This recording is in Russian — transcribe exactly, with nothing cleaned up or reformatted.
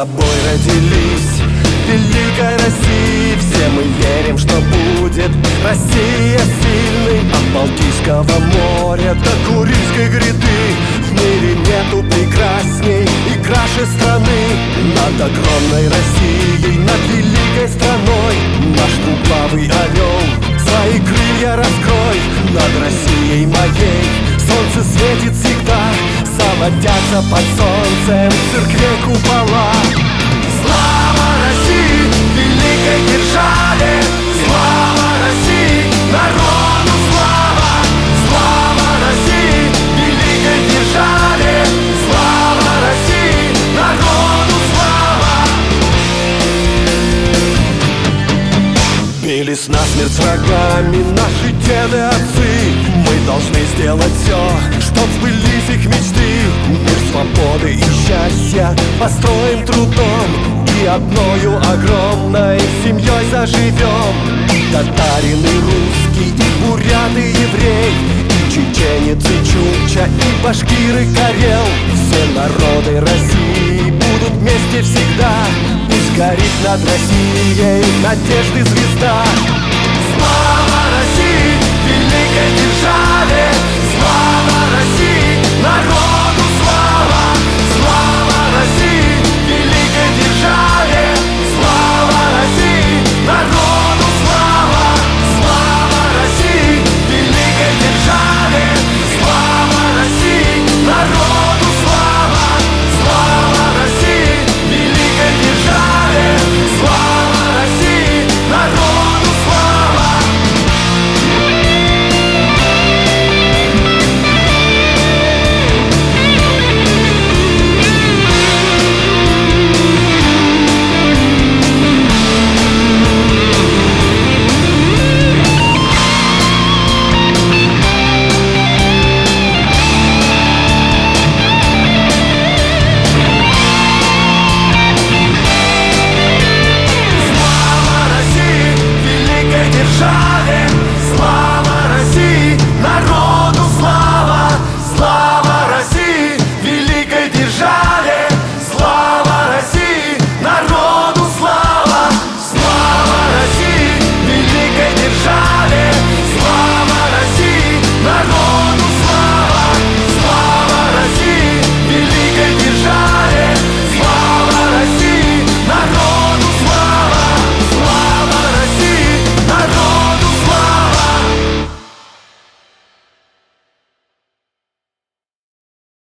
тобой родились, в великой России. Все мы верим, что будет Россия сильной. От Балтийского моря до Курильской гряды в мире нету прекрасней и краше страны. Над огромной Россией, над великой страной наш двуглавый орел свои крылья раскрой. Над Россией моей солнце светит всегда, золотятся под солнцем в церкве купола. Слава России, великой державе! Слава России, народу слава! Слава России, великой державе! Слава России, народу слава! Бились насмерть с врагами наши деды, отцы. Мы должны сделать все, чтоб сбылись их мечты. Мир свободы и счастья построим трудом, и одною огромной семьей заживем. Татарин и русский, и бурят, и еврей, и чеченец, и чукча, и башкир, и карел. Все народы России будут вместе всегда. Пусть горит над Россией надежды звезда. Слава России, великой державе! Слава